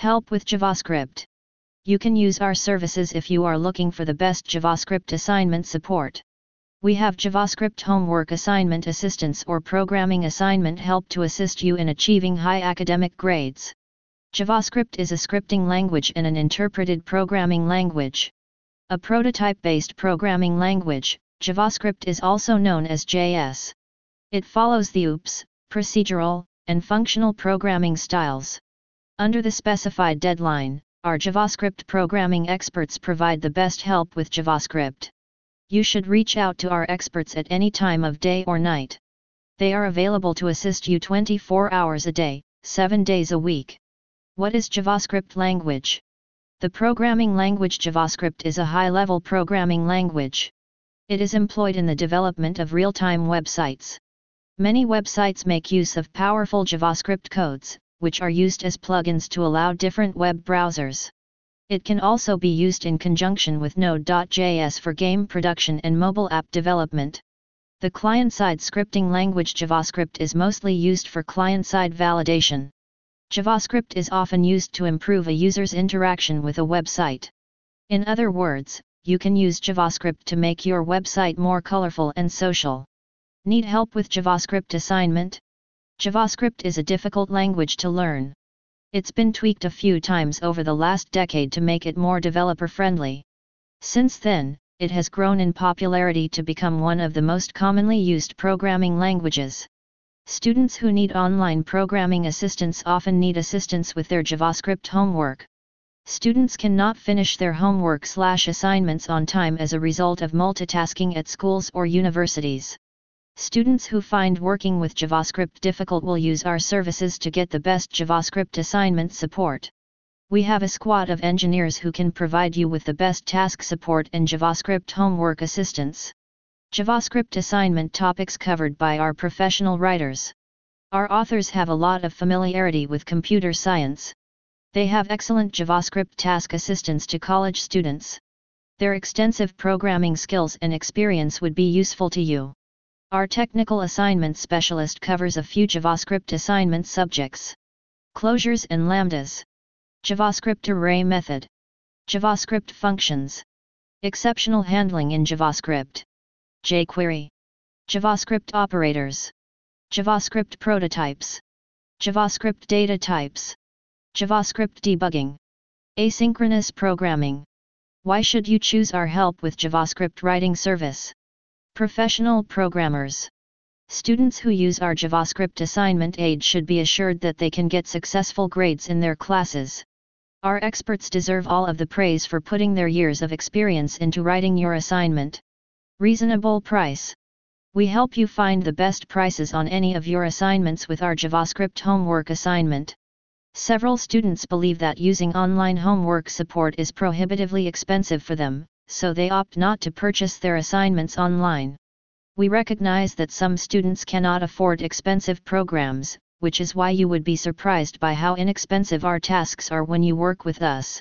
Help with JavaScript. You can use our services if you are looking for the best JavaScript assignment support. We have JavaScript homework assignment assistance or programming assignment help to assist you in achieving high academic grades. JavaScript is a scripting language and an interpreted programming language. A prototype-based programming language, JavaScript is also known as JS. It follows the OOPS, procedural, and functional programming styles. Under the specified deadline, our JavaScript programming experts provide the best help with JavaScript. You should reach out to our experts at any time of day or night. They are available to assist you 24 hours a day, 7 days a week. What is JavaScript language? The programming language JavaScript is a high-level programming language. It is employed in the development of real-time websites. Many websites make use of powerful JavaScript codes, which are used as plugins to allow different web browsers. It can also be used in conjunction with Node.js for game production and mobile app development. The client-side scripting language JavaScript is mostly used for client-side validation. JavaScript is often used to improve a user's interaction with a website. In other words, you can use JavaScript to make your website more colorful and social. Need help with JavaScript assignment? JavaScript is a difficult language to learn. It's been tweaked a few times over the last decade to make it more developer-friendly. Since then, it has grown in popularity to become one of the most commonly used programming languages. Students who need online programming assistance often need assistance with their JavaScript homework. Students cannot finish their homework/assignments on time as a result of multitasking at schools or universities. Students who find working with JavaScript difficult will use our services to get the best JavaScript assignment support. We have a squad of engineers who can provide you with the best task support and JavaScript homework assistance. JavaScript assignment topics covered by our professional writers. Our authors have a lot of familiarity with computer science. They have excellent JavaScript task assistance to college students. Their extensive programming skills and experience would be useful to you. Our technical assignment specialist covers a few JavaScript assignment subjects. Closures and lambdas. JavaScript array method. JavaScript functions. Exceptional handling in JavaScript. jQuery. JavaScript operators. JavaScript prototypes. JavaScript data types. JavaScript debugging. Asynchronous programming. Why should you choose our help with JavaScript writing service? Professional programmers. Students who use our JavaScript assignment aid should be assured that they can get successful grades in their classes. Our experts deserve all of the praise for putting their years of experience into writing your assignment. Reasonable price. We help you find the best prices on any of your assignments with our JavaScript homework assignment. Several students believe that using online homework support is prohibitively expensive for them, so they opt not to purchase their assignments online. We recognize that some students cannot afford expensive programs, which is why you would be surprised by how inexpensive our tasks are when you work with us.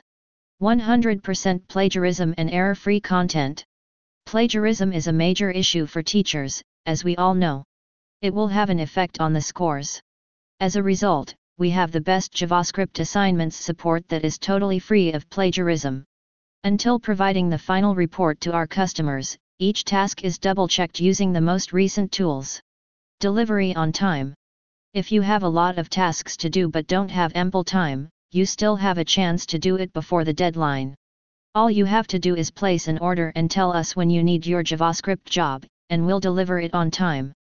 100% plagiarism and error-free content. Plagiarism is a major issue for teachers, as we all know. It will have an effect on the scores. As a result, we have the best JavaScript assignments support that is totally free of plagiarism. Until providing the final report to our customers, each task is double-checked using the most recent tools. Delivery on time. If you have a lot of tasks to do but don't have ample time, you still have a chance to do it before the deadline. All you have to do is place an order and tell us when you need your JavaScript job, and we'll deliver it on time.